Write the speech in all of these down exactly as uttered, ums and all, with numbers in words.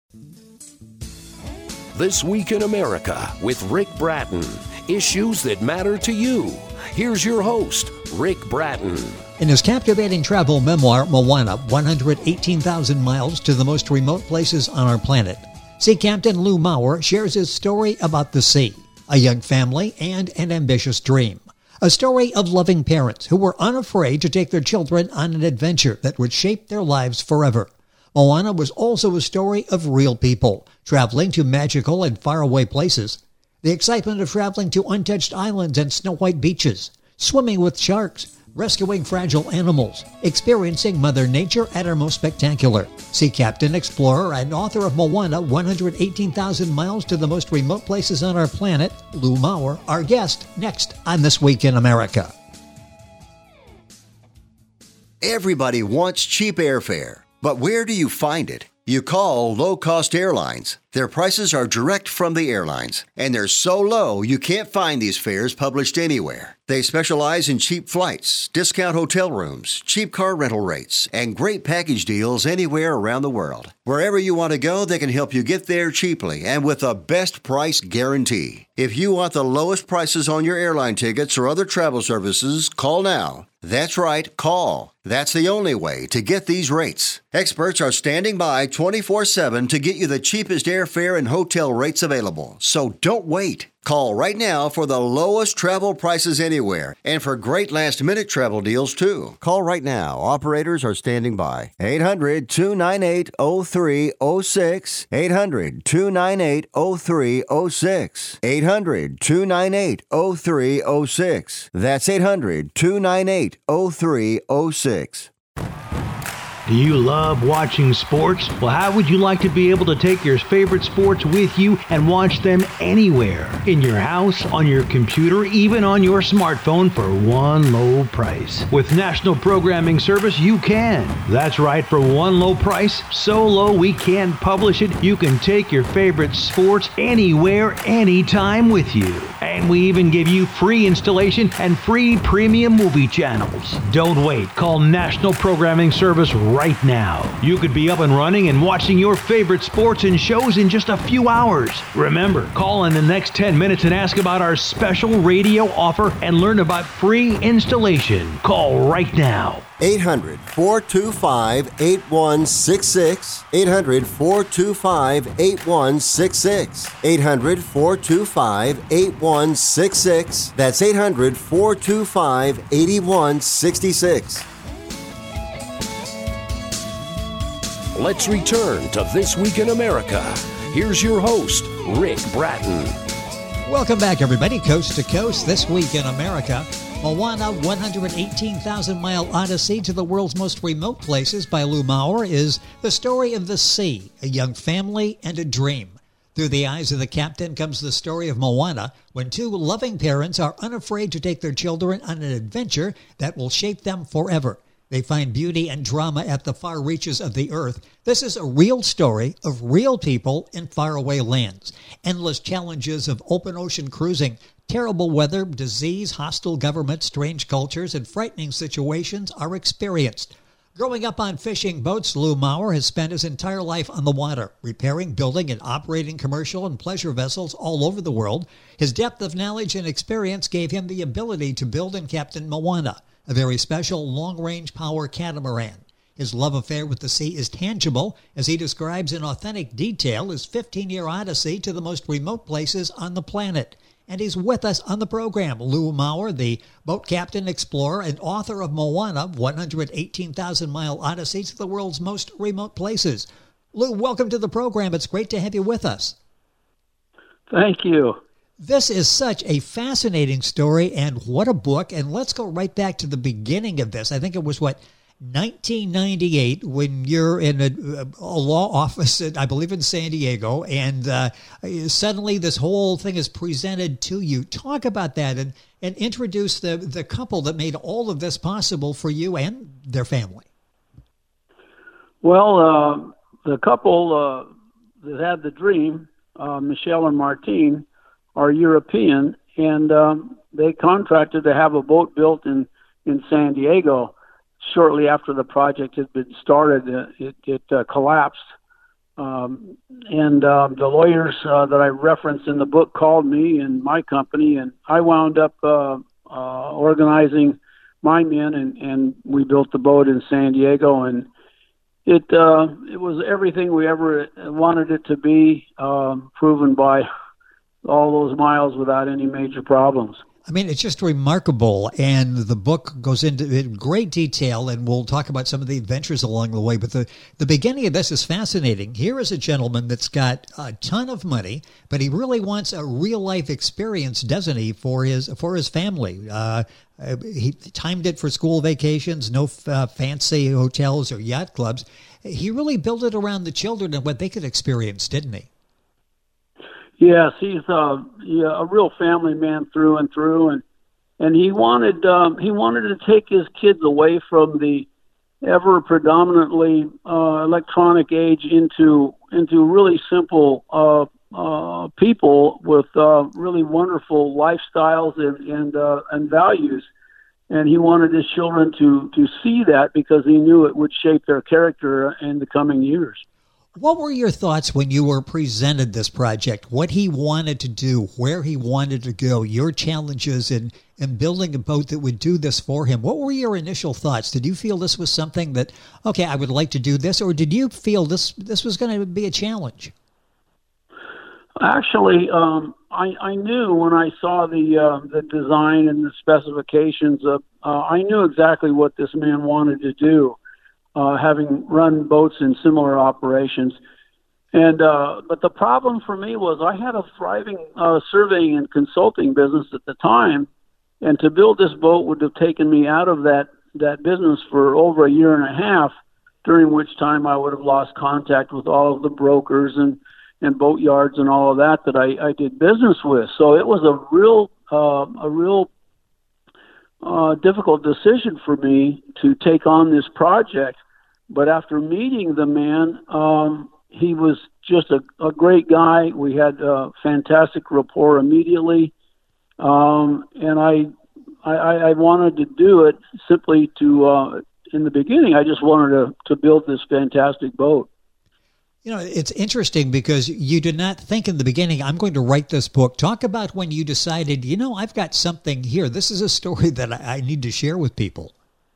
This Week in America with Rick Bratton. Issues that matter to you. Here's your host, Rick Bratton. In his captivating travel memoir, Moana, one hundred eighteen thousand Miles to the Most Remote Places on Our Planet, Sea Captain Lou Maurer shares his story about the sea, a young family, and an ambitious dream. A story of loving parents who were unafraid to take their children on an adventure that would shape their lives forever. Moana was also a story of real people traveling to magical and faraway places. The excitement of traveling to untouched islands and snow-white beaches, swimming with sharks, rescuing fragile animals, experiencing Mother Nature at her most spectacular. Sea captain, explorer, and author of Moana, one hundred eighteen thousand Miles to the Most Remote Places on Our Planet, Lou Maurer, our guest, next on This Week in America. Everybody wants cheap airfare, but where do you find it? You call low-cost airlines. Their prices are direct from the airlines, and they're so low you can't find these fares published anywhere. They specialize in cheap flights, discount hotel rooms, cheap car rental rates, and great package deals anywhere around the world. Wherever you want to go, they can help you get there cheaply and with a best price guarantee. If you want the lowest prices on your airline tickets or other travel services, call now. That's right, call. That's the only way to get these rates. Experts are standing by twenty-four seven to get you the cheapest airfare and hotel rates available. So don't wait. Call right now for the lowest travel prices anywhere and for great last-minute travel deals, too. Call right now. Operators are standing by. eight hundred, two nine eight, oh three oh six. eight hundred, two nine eight, oh three oh six. eight hundred, two nine eight, oh three oh six. That's eight hundred, two nine eight, oh three oh six. Do you love watching sports? Well, how would you like to be able to take your favorite sports with you and watch them anywhere? In your house, on your computer, even on your smartphone for one low price. With National Programming Service, you can. That's right, for one low price, so low we can't publish it, you can take your favorite sports anywhere, anytime with you. And we even give you free installation and free premium movie channels. Don't wait. Call National Programming Service right now. You could be up and running and watching your favorite sports and shows in just a few hours. Remember, call in the next ten minutes and ask about our special radio offer and learn about free installation. Call right now. eight hundred, four two five, eight one six six. eight hundred, four two five, eight one six six. eight hundred, four two five, eight one six six. That's eight hundred, four two five, eight one six six. Let's return to This Week in America. Here's your host, Rick Bratton. Welcome back, everybody, coast to coast. This Week in America, Moana, one hundred eighteen thousand Mile Odyssey to the World's Most Remote Places by Lou Maurer is the story of the sea, a young family, and a dream. Through the eyes of the captain comes the story of Moana, when two loving parents are unafraid to take their children on an adventure that will shape them forever. They find beauty and drama at the far reaches of the earth. This is a real story of real people in faraway lands. Endless challenges of open ocean cruising, terrible weather, disease, hostile governments, strange cultures, and frightening situations are experienced. Growing up on fishing boats, Lou Maurer has spent his entire life on the water, repairing, building, and operating commercial and pleasure vessels all over the world. His depth of knowledge and experience gave him the ability to build and captain Moana, a very special long-range power catamaran. His love affair with the sea is tangible, as he describes in authentic detail his fifteen-year odyssey to the most remote places on the planet. And he's with us on the program. Lou Maurer, the boat captain, explorer, and author of Moana, one hundred eighteen thousand Mile Odyssey to the World's Most Remote Places. Lou, welcome to the program. It's great to have you with us. Thank you. This is such a fascinating story, and what a book. And let's go right back to the beginning of this. I think it was, what, nineteen ninety-eight, when you're in a, a law office, in, I believe in San Diego, and uh, suddenly this whole thing is presented to you. Talk about that and, and introduce the, the couple that made all of this possible for you and their family. Well, uh, the couple uh, that had the dream, uh, Michelle and Martine, are European, and um, they contracted to have a boat built in, in San Diego. Shortly after the project had been started, uh, it, it uh, collapsed Um, and uh, the lawyers uh, that I referenced in the book called me and my company, and I wound up uh, uh, organizing my men, and, and we built the boat in San Diego, and it uh, it was everything we ever wanted it to be, um, proven by all those miles without any major problems. I mean, it's just remarkable, and the book goes into great detail, and we'll talk about some of the adventures along the way, but the, the beginning of this is fascinating. Here is a gentleman that's got a ton of money, but he really wants a real-life experience, doesn't he, for his for his family. Uh, he timed it for school vacations, no uh, fancy hotels or yacht clubs. He really built it around the children and what they could experience, didn't he? Yes, he's uh, yeah, a real family man through and through, and and he wanted um, he wanted to take his kids away from the ever predominantly uh, electronic age into into really simple uh, uh, people with uh, really wonderful lifestyles and and uh, and values, and he wanted his children to to see that because he knew it would shape their character in the coming years. What were your thoughts when you were presented this project, what he wanted to do, where he wanted to go, your challenges in, in building a boat that would do this for him? What were your initial thoughts? Did you feel this was something that, okay, I would like to do this, or did you feel this this was going to be a challenge? Actually, um, I, I knew when I saw the uh, the design and the specifications, of, uh, I knew exactly what this man wanted to do. Uh, having run boats in similar operations. And uh, but the problem for me was I had a thriving uh, surveying and consulting business at the time, and to build this boat would have taken me out of that, that business for over a year and a half, during which time I would have lost contact with all of the brokers and, and boat yards and all of that that I, I did business with. So it was a real uh, a real uh, difficult decision for me to take on this project. But after meeting the man, um, he was just a, a great guy. We had a fantastic rapport immediately. Um, and I, I, I wanted to do it simply to, uh, in the beginning, I just wanted to, to build this fantastic boat. You know, it's interesting because you did not think in the beginning, I'm going to write this book. Talk about when you decided, you know, I've got something here. This is a story that I, I need to share with people.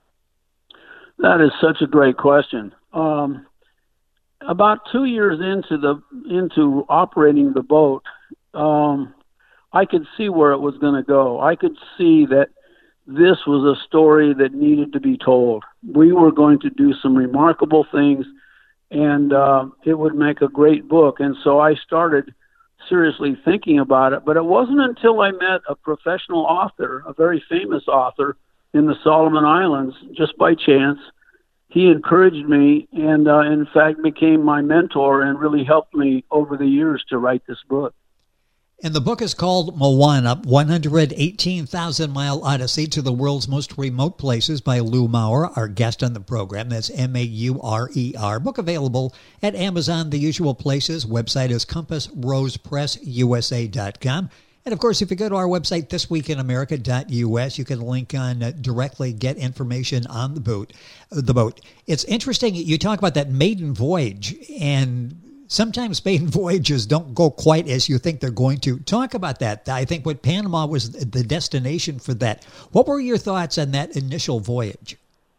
That is such a great question. Um, about two years into the into operating the boat, um, I could see where it was going to go. I could see that this was a story that needed to be told. We were going to do some remarkable things, and uh, it would make a great book. And so I started seriously thinking about it. But it wasn't until I met a professional author, a very famous author, in the Solomon Islands, just by chance. He encouraged me and, uh, in fact, became my mentor and really helped me over the years to write this book. And the book is called Moana, one hundred eighteen thousand mile Odyssey to the World's Most Remote Places by Lou Maurer, our guest on the program. That's M A U R E R. Book available at Amazon, the usual places. Website is compass rose press u s a dot com. And, of course, if you go to our website, this week in america dot u s, you can link on uh, directly, get information on the boat. Uh, the boat. It's interesting. You talk about that maiden voyage, and sometimes maiden voyages don't go quite as you think they're going to. Talk about that. I think what Panama was the destination for that. What were your thoughts on that initial voyage?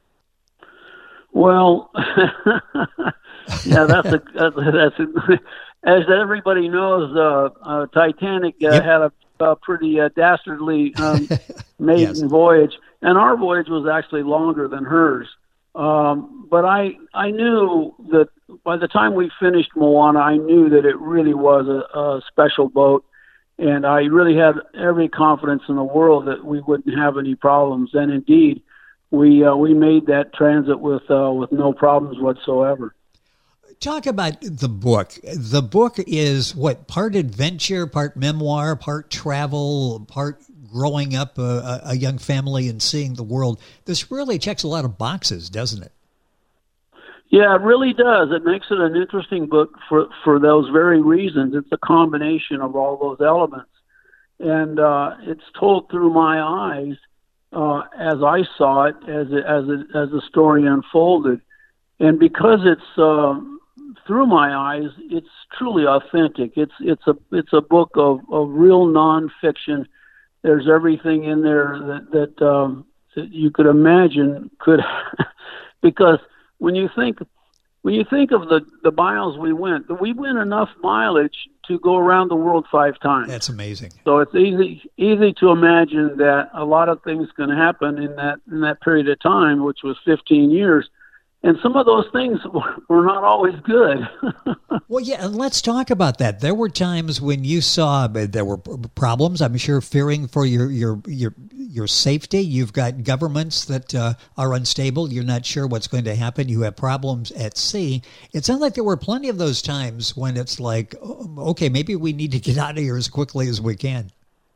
Well, yeah, that's a, that's a, as everybody knows, uh, uh, Titanic uh, yep. had a, a pretty uh, dastardly um, maiden yes. voyage, and our voyage was actually longer than hers. Um, but I I knew that by the time we finished Moana, I knew that it really was a, a special boat, and I really had every confidence in the world that we wouldn't have any problems. And indeed, we uh, we made that transit with uh, with no problems whatsoever. Talk about the book. The book is what, part adventure, part memoir, part travel, part growing up a, a young family and seeing the world. This really checks a lot of boxes, doesn't it? Yeah, it really does. It makes it an interesting book for, for those very reasons. It's a combination of all those elements. And uh, it's told through my eyes uh, as I saw it, as it, as it, as the story unfolded. And because it's... Uh, through my eyes, it's truly authentic. It's it's a it's a book of, of real nonfiction. There's everything in there that that, um, that you could imagine could, because when you think when you think of the, the miles we went, we went enough mileage to go around the world five times. That's amazing. So it's easy easy to imagine that a lot of things can happen in that in that period of time, which was fifteen years. And some of those things were not always good. Well, yeah, and let's talk about that. There were times when you saw there were problems, I'm sure, fearing for your your your, your safety. You've got governments that uh, are unstable. You're not sure what's going to happen. You have problems at sea. It sounds like there were plenty of those times when it's like, okay, maybe we need to get out of here as quickly as we can.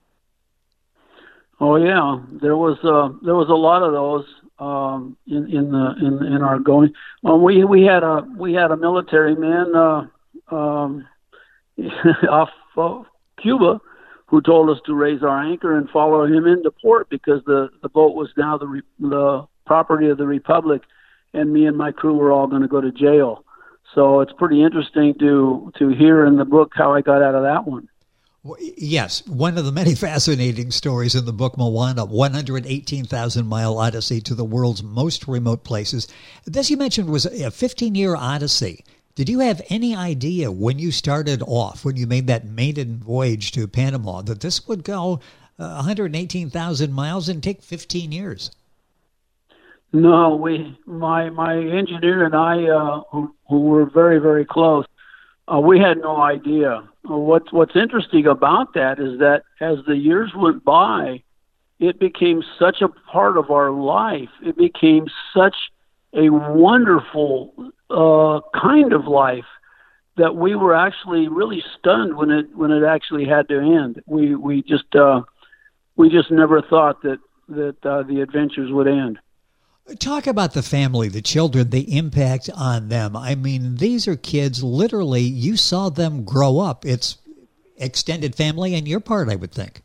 Oh, yeah. There was uh, there was a lot of those. Um, in, in the in, in our going, um, we we had a we had a military man uh, um, off uh, Cuba who told us to raise our anchor and follow him into port because the, the boat was now the re, the property of the Republic, and me and my crew were all going to go to jail. So it's pretty interesting to to hear in the book how I got out of that one. Yes, one of the many fascinating stories in the book, Moana, one hundred eighteen thousand mile odyssey to the world's most remote places. This you mentioned was a fifteen-year odyssey. Did you have any idea when you started off, when you made that maiden voyage to Panama, that this would go uh, one hundred eighteen thousand miles and take fifteen years? No, we, my my engineer and I, uh, who, who were very, very close, uh, we had no idea. What's what's interesting about that is that as the years went by, it became such a part of our life. It became such a wonderful uh, kind of life that we were actually really stunned when it when it actually had to end. We we just uh, we just never thought that that uh, the adventures would end. Talk about the family, the children, the impact on them. I mean, these are kids, literally, you saw them grow up. It's extended family on your part, I would think.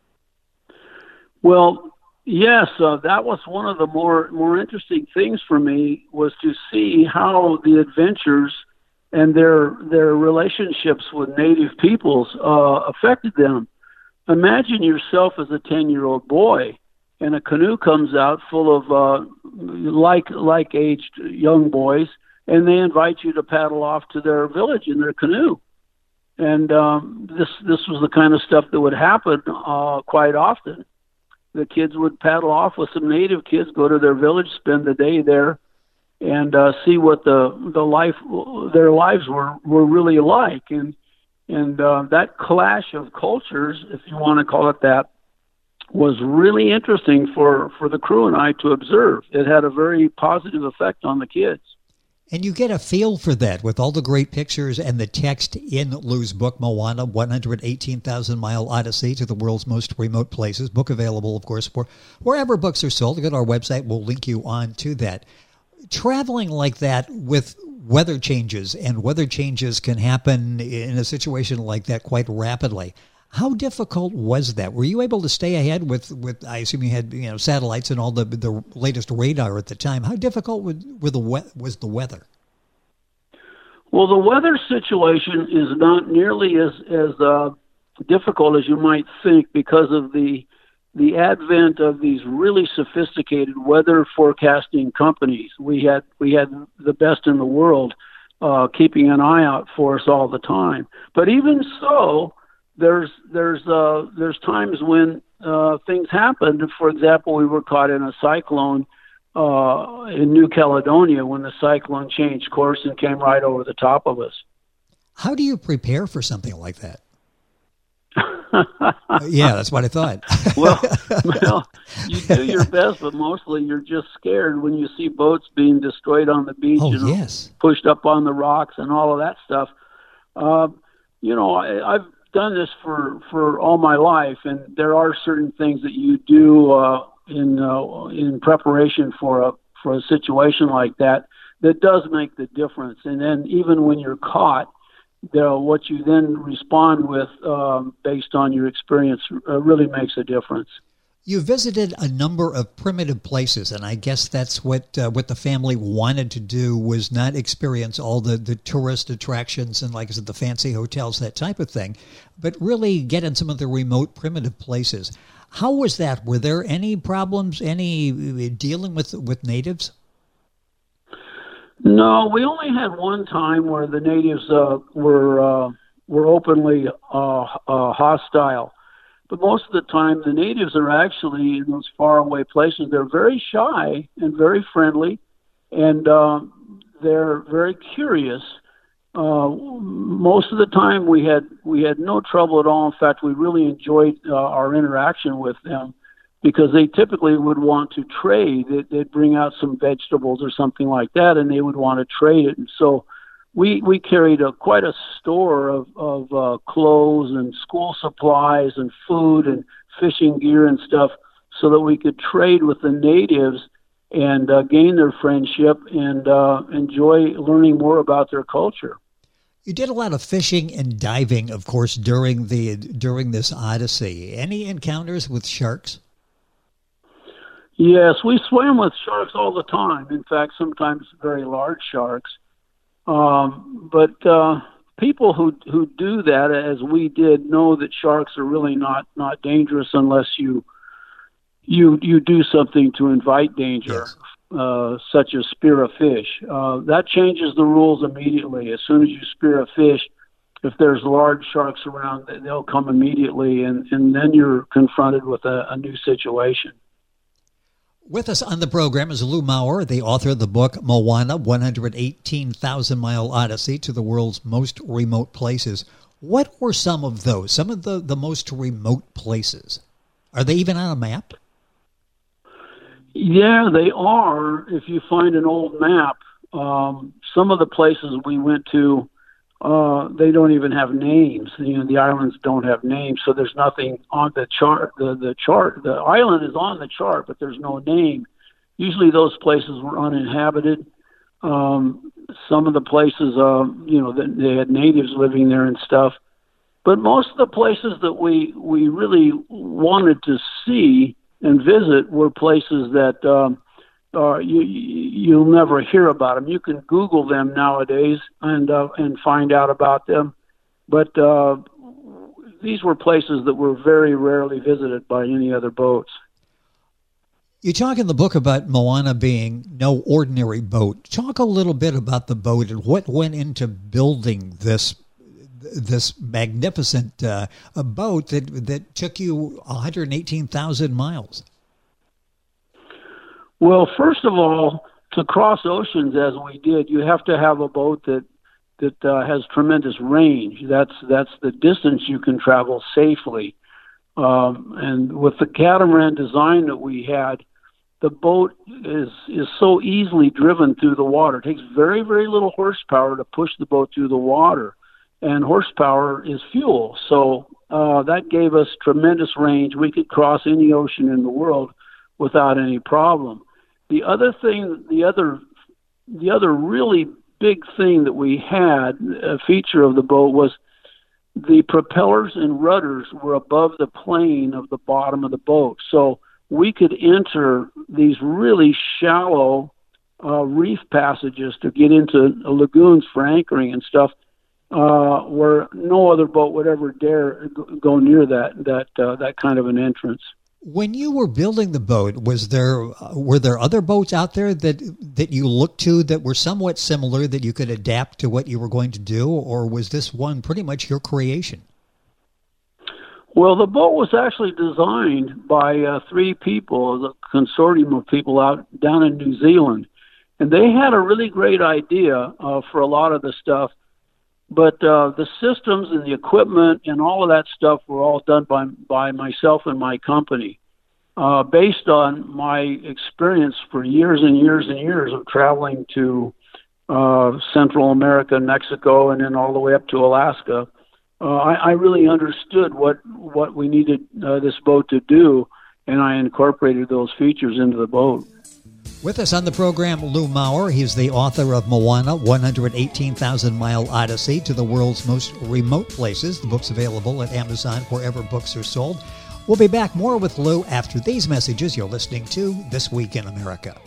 Well, yes, uh, that was one of the more, more interesting things for me, was to see how the adventures and their their relationships with native peoples uh, affected them. Imagine yourself as a ten-year-old boy, and a canoe comes out full of uh, like like aged young boys, and they invite you to paddle off to their village in their canoe. And um, this this was the kind of stuff that would happen uh, quite often. The kids would paddle off with some native kids, go to their village, spend the day there, and uh, see what the the life their lives were were really like. And and uh, that clash of cultures, if you want to call it that, was really interesting for, for the crew and I to observe. It had a very positive effect on the kids. And you get a feel for that with all the great pictures and the text in Lou's book, Moana, one hundred eighteen thousand mile Odyssey to the world's most remote places. Book available, of course, for wherever books are sold. Go to our website. We'll link you on to that. Traveling like that with weather changes, and weather changes can happen in a situation like that quite rapidly. How difficult was that? Were you able to stay ahead with, with I assume you had you know satellites and all the the latest radar at the time. How difficult was, were the was the weather? Well, the weather situation is not nearly as as uh, difficult as you might think because of the the advent of these really sophisticated weather forecasting companies. We had we had the best in the world uh, keeping an eye out for us all the time. But even so, There's there's uh, there's times when uh, things happened. For example, we were caught in a cyclone uh, in New Caledonia when the cyclone changed course and came right over the top of us. How do you prepare for something like that? Yeah, that's what I thought. well, well, you do your best, but mostly you're just scared when you see boats being destroyed on the beach oh, and yes. pushed up on the rocks and all of that stuff. Uh, you know, I, I've done this for, for all my life, and there are certain things that you do uh, in uh, in preparation for a for a situation like that that does make the difference. And then even when you're caught, the, what you then respond with um, based on your experience uh, really makes a difference. You visited a number of primitive places, and I guess that's what uh, what the family wanted to do, was not experience all the, the tourist attractions and, like I said, the fancy hotels, that type of thing, but really get in some of the remote primitive places. How was that? Were there any problems, any dealing with with natives? No, we only had one time where the natives uh, were uh, were openly uh, uh, hostile. But most of the time, the natives are actually in those faraway places. They're very shy and very friendly, and uh, they're very curious. Uh, most of the time, we had we had no trouble at all. In fact, we really enjoyed uh, our interaction with them, because they typically would want to trade. They'd, they'd bring out some vegetables or something like that, and they would want to trade it. And so we we carried a, quite a store of, of uh, clothes and school supplies and food and fishing gear and stuff, so that we could trade with the natives and uh, gain their friendship and uh, enjoy learning more about their culture. You did a lot of fishing and diving, of course, during the during this odyssey. Any encounters with sharks? Yes, we swam with sharks all the time. In fact, sometimes very large sharks. Um, but uh, people who who do that, as we did, know that sharks are really not, not dangerous unless you you you do something to invite danger, yes. uh, such as spear a fish. Uh, that changes the rules immediately. As soon as you spear a fish, if there's large sharks around, they'll come immediately, and, and then you're confronted with a, a new situation. With us on the program is Lou Maurer, the author of the book Moana, one hundred eighteen thousand mile Odyssey to the World's Most Remote Places. What were some of those, some of the, the most remote places? Are they even on a map? Yeah, they are. If you find an old map, um, some of the places we went to, uh, they don't even have names. You know, the islands don't have names, so there's nothing on the chart. The, the chart, the island is on the chart, but there's no name. Usually those places were uninhabited. Um, some of the places, uh, you know, they had natives living there and stuff. But most of the places that we, we really wanted to see and visit were places that um, uh, you, you'll never hear about them. You can Google them nowadays and uh, and find out about them, but uh, these were places that were very rarely visited by any other boats. You talk in the book about Moana being no ordinary boat. Talk a little bit about the boat and what went into building this this magnificent uh, boat that that took you one hundred eighteen thousand miles. Well, first of all, to cross oceans as we did, you have to have a boat that that uh, has tremendous range. That's that's the distance you can travel safely. Um, and with the catamaran design that we had, the boat is is so easily driven through the water. It takes very, very little horsepower to push the boat through the water. And horsepower is fuel. So uh, that gave us tremendous range. We could cross any ocean in the world without any problem. The other thing, the other, the other really big thing that we had, a feature of the boat, was the propellers and rudders were above the plane of the bottom of the boat. So we could enter these really shallow uh, reef passages to get into lagoons for anchoring and stuff, uh, where no other boat would ever dare go near that that uh, that kind of an entrance. When you were building the boat, was there uh, were there other boats out there that that you looked to that were somewhat similar that you could adapt to what you were going to do, or was this one pretty much your creation? Well, the boat was actually designed by uh, three people, the consortium of people out down in New Zealand, and they had a really great idea uh, for a lot of the stuff. But uh, the systems and the equipment and all of that stuff were all done by by myself and my company, uh, based on my experience for years and years and years of traveling to uh, Central America, Mexico, and then all the way up to Alaska. Uh, I, I really understood what what we needed uh, this boat to do, and I incorporated those features into the boat. With us on the program, Lou Maurer. He's the author of Moana, one hundred eighteen thousand mile Odyssey to the World's Most Remote Places. The book's available at Amazon, wherever books are sold. We'll be back more with Lou after these messages. You're listening to This Week in America.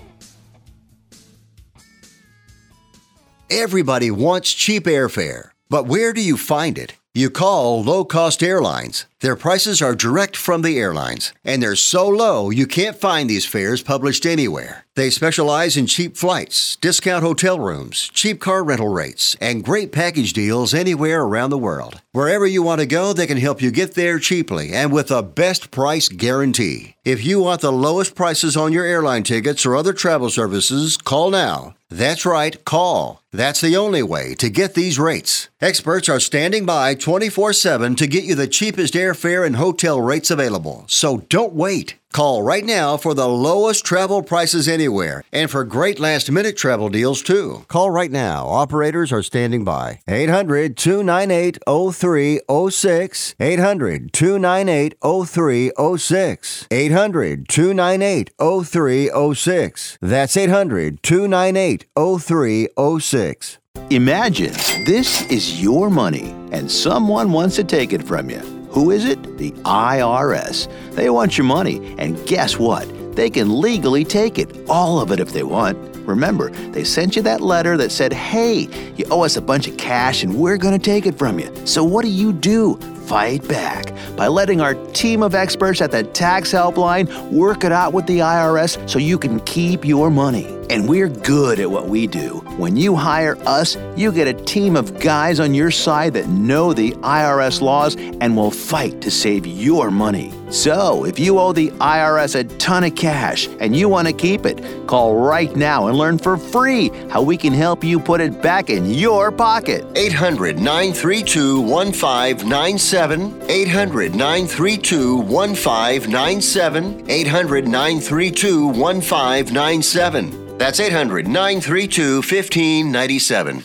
Everybody wants cheap airfare, but where do you find it? You call Low Cost Airlines. Their prices are direct from the airlines, and they're so low you can't find these fares published anywhere. They specialize in cheap flights, discount hotel rooms, cheap car rental rates, and great package deals anywhere around the world. Wherever you want to go, they can help you get there cheaply and with a best price guarantee. If you want the lowest prices on your airline tickets or other travel services, call now. That's right, call. That's the only way to get these rates. Experts are standing by twenty-four seven to get you the cheapest airfare and hotel rates available. So don't wait. Call right now for the lowest travel prices anywhere and for great last-minute travel deals, too. Call right now. Operators are standing by. eight hundred, two nine eight, oh three oh six. eight hundred, two nine eight, oh three oh six. eight hundred, two nine eight, oh three oh six. That's eight hundred, two nine eight, oh three oh six. Imagine this is your money and someone wants to take it from you. Who is it? The I R S. They want your money, and guess what? They can legally take it, all of it if they want. Remember, they sent you that letter that said, hey, you owe us a bunch of cash and we're going to take it from you. So what do you do? Fight back by letting our team of experts at the Tax Helpline work it out with the I R S so you can keep your money. And we're good at what we do. When you hire us, you get a team of guys on your side that know the I R S laws and will fight to save your money. So, if you owe the I R S a ton of cash and you want to keep it, call right now and learn for free how we can help you put it back in your pocket. eight hundred, nine three two, one five nine seven. eight hundred, nine three two, one five nine seven. eight hundred, nine three two, one five nine seven. That's eight hundred, nine three two, one five nine seven.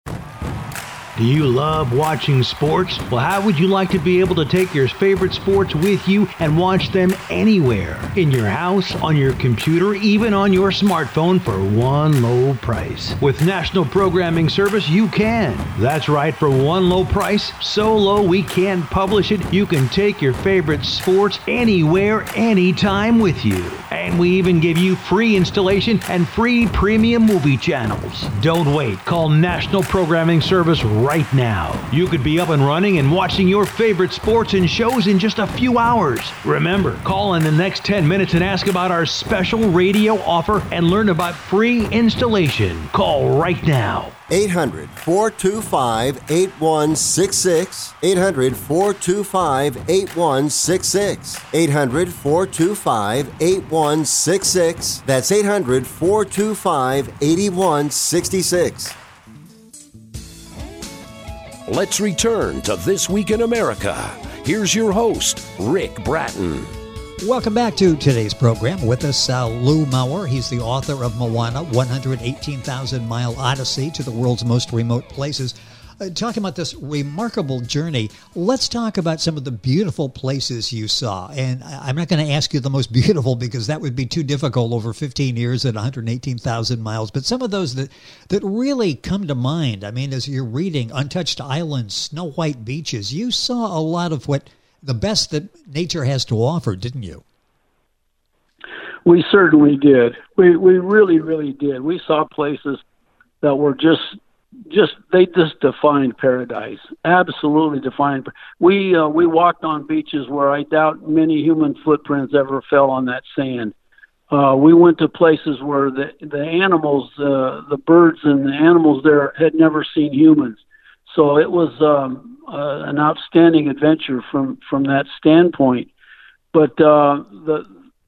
Do you love watching sports? Well, how would you like to be able to take your favorite sports with you and watch them anywhere? In your house, on your computer, even on your smartphone for one low price. With National Programming Service, you can. That's right, for one low price, so low we can't publish it, you can take your favorite sports anywhere, anytime with you. And we even give you free installation and free premium movie channels. Don't wait. Call National Programming Service right now. You could be up and running and watching your favorite sports and shows in just a few hours. Remember, call in the next ten minutes and ask about our special radio offer and learn about free installation. Call right now. eight hundred, four two five, eight one six six. eight hundred, four two five, eight one six six. eight hundred, four two five, eight one six six. That's eight hundred, four two five, eight one six six. Let's return to This Week in America. Here's your host, Rick Bratton. Welcome back to today's program. With us, uh, Lou Maurer. He's the author of Moana, one hundred eighteen thousand mile Odyssey to the World's Most Remote Places. Uh, talking about this remarkable journey, let's talk about some of the beautiful places you saw. And I'm not going to ask you the most beautiful because that would be too difficult over fifteen years at one hundred eighteen thousand miles. But some of those that, that really come to mind, I mean, as you're reading Untouched Islands, Snow White Beaches, you saw a lot of what the best that nature has to offer, didn't you? We certainly did. We we really, really did. We saw places that were just just they just defined paradise. Absolutely defined. We uh, we walked on beaches where I doubt many human footprints ever fell on that sand. Uh, we went to places where the the animals, uh, the birds and the animals there had never seen humans. So it was um, uh, an outstanding adventure from, from that standpoint. But uh, the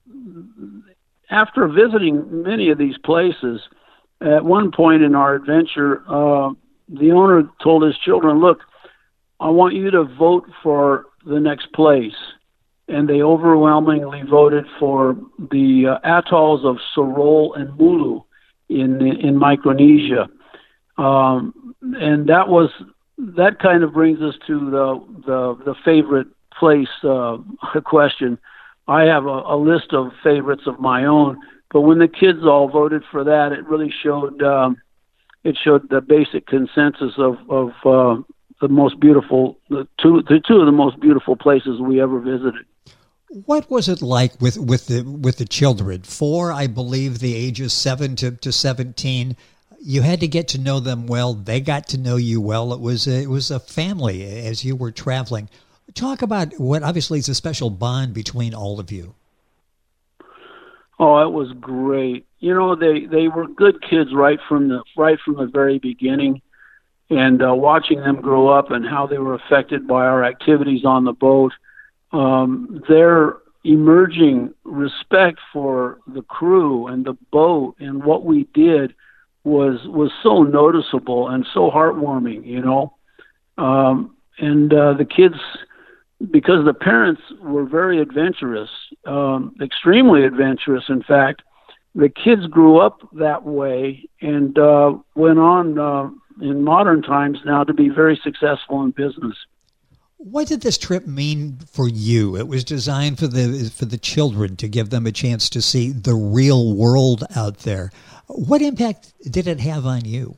after visiting many of these places, at one point in our adventure, uh, the owner told his children, look, I want you to vote for the next place. And they overwhelmingly voted for the uh, atolls of Sorol and Mulu in in Micronesia. Um, and that was that kind of brings us to the the, the favorite place uh, question. I have a, a list of favorites of my own, but when the kids all voted for that, it really showed um, it showed the basic consensus of of uh, the most beautiful the two the two of the most beautiful places we ever visited. What was it like with, with the with the children? For, I believe, the ages seven to, to seventeen, you had to get to know them well. They got to know you well. It was a, it was a family as you were traveling. Talk about what obviously is a special bond between all of you. Oh, it was great. You know, they, they were good kids right from the right from the very beginning, and uh, watching them grow up and how they were affected by our activities on the boat. Um, their emerging respect for the crew and the boat and what we did was was so noticeable and so heartwarming, you know. Um, and uh, the kids, because the parents were very adventurous, um, extremely adventurous, in fact, the kids grew up that way and uh, went on uh, in modern times now to be very successful in business. What did this trip mean for you? It was designed for the for the children to give them a chance to see the real world out there. What impact did it have on you?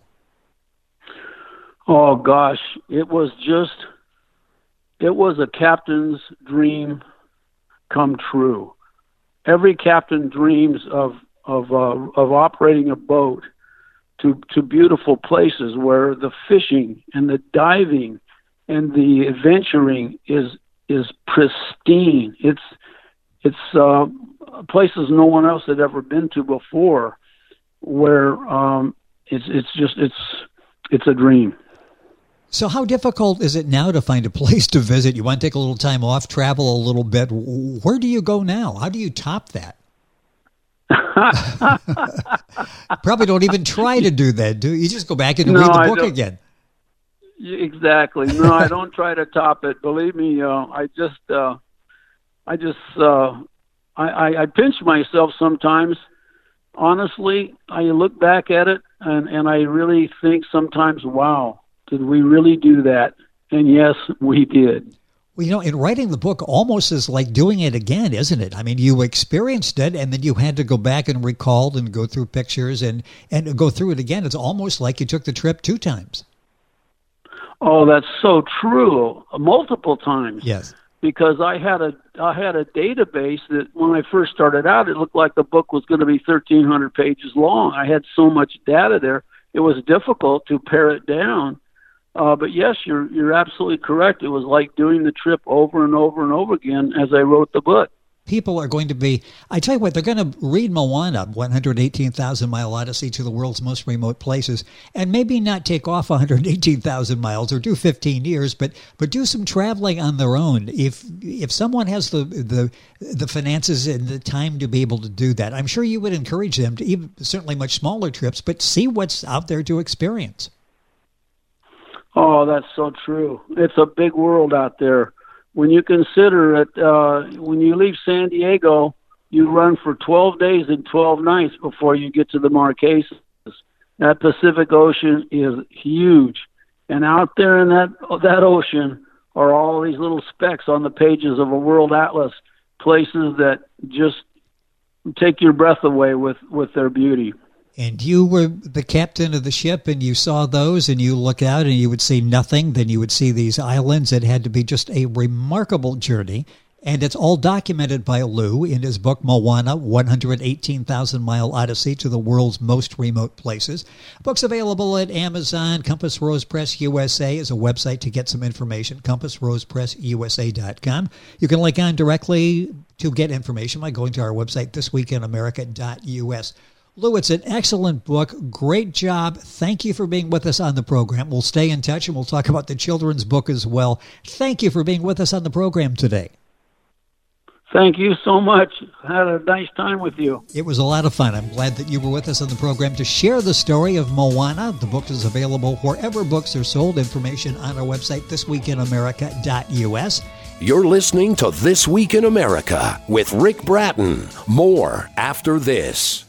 Oh, gosh, it was just, it was a captain's dream come true. Every captain dreams of of uh, of operating a boat to to beautiful places where the fishing and the diving and the adventuring is is pristine. It's it's uh, places no one else had ever been to before, where um, it's it's just it's it's a dream. So how difficult is it now to find a place to visit? You want to take a little time off, travel a little bit. Where do you go now? How do you top that? Probably don't even try to do that, do you? You just go back and no, read the I book don't. again. Exactly. No, I don't try to top it. Believe me, uh, I just, uh, I just, uh, I, I, I pinch myself sometimes. Honestly, I look back at it and, and I really think sometimes, wow, did we really do that? And yes, we did. Well, you know, in writing the book almost is like doing it again, isn't it? I mean, you experienced it and then you had to go back and recall and go through pictures and, and go through it again. It's almost like you took the trip two times. Oh, that's so true. Multiple times. Yes. Because I had a I had a database that when I first started out, it looked like the book was going to be thirteen hundred pages long. I had so much data there. It was difficult to pare it down. Uh, but yes, you're you're absolutely correct. It was like doing the trip over and over and over again as I wrote the book. People are going to be, I tell you what, they're going to read Moana, one hundred eighteen thousand mile Odyssey to the world's most remote places, and maybe not take off one hundred eighteen thousand miles or do fifteen years, but but do some traveling on their own. If if someone has the the the finances and the time to be able to do that, I'm sure you would encourage them to even certainly much smaller trips, but see what's out there to experience. Oh, that's so true. It's a big world out there. When you consider it, uh, when you leave San Diego, you run for twelve days and twelve nights before you get to the Marquesas. That Pacific Ocean is huge. And out there in that that ocean are all these little specks on the pages of a world atlas, places that just take your breath away with, with their beauty. And you were the captain of the ship and you saw those and you look out and you would see nothing. Then you would see these islands. It had to be just a remarkable journey. And it's all documented by Lou in his book, Moana, one hundred eighteen thousand mile Odyssey to the world's most remote places. Book's available at Amazon. Compass Rose Press U S A is a website to get some information, compass rose press u s a dot com. You can link on directly to get information by going to our website, this week in america dot u s. Lou, it's an excellent book. Great job. Thank you for being with us on the program. We'll stay in touch and we'll talk about the children's book as well. Thank you for being with us on the program today. Thank you so much. I had a nice time with you. It was a lot of fun. I'm glad that you were with us on the program to share the story of Moana. The book is available wherever books are sold. Information on our website, this week in america dot u s. You're listening to This Week in America with Rick Bratton. More after this.